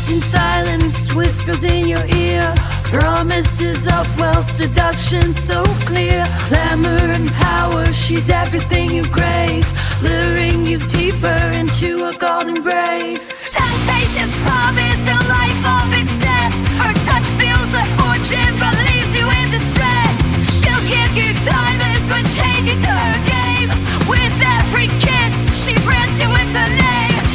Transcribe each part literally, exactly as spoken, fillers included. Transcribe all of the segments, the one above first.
in silence, whispers in your ear, promises of wealth, seduction so clear. Glamour and power, she's everything you crave, luring you deeper into a golden grave. Temptations promise a life of excess. Her touch feels like fortune but leaves you in distress. She'll give you diamonds but chain you to her game. With every kiss, she brands you with her name.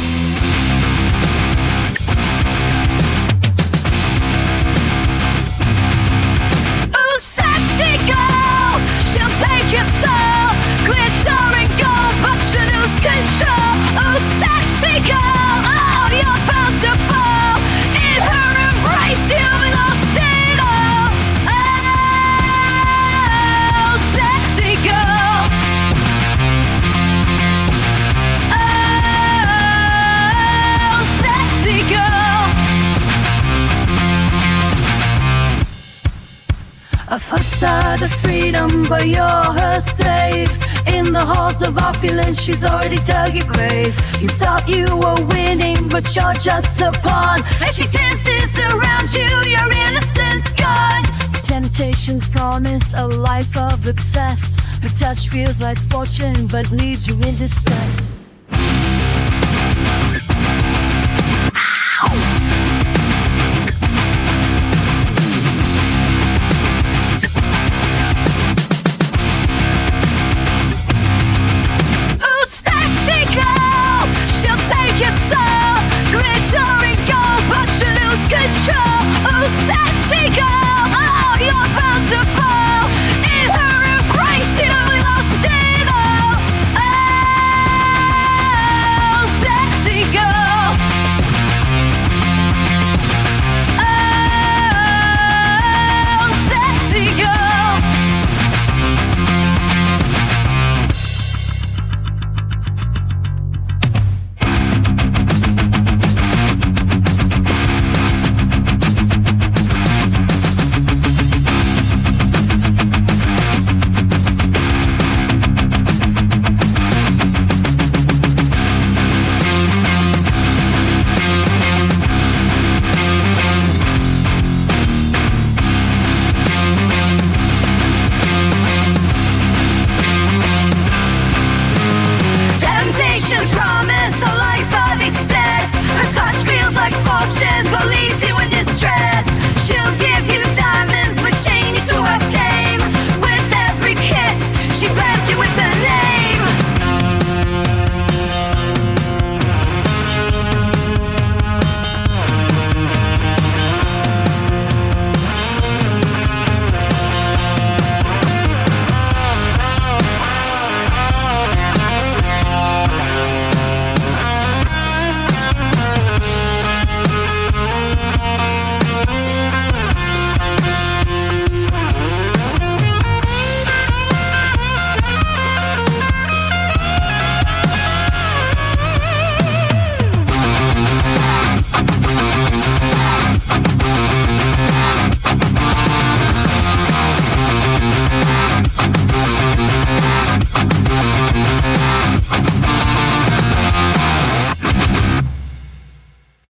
Ooh, sexy girl, she'll take your soul. Glitter and gold, but she lose control. Ooh, sexy girl, oh, you're bound to fall. In her embrace, you've lost it all. Oh, sexy girl. Oh, sexy girl. A facade of freedom, but you're her slave. In the halls of opulence, she's already dug your grave. You thought you were winning, but you're just a pawn. And she dances around you, your innocence gone. Temptations promise a life of excess. Her touch feels like fortune, but leaves you in distress.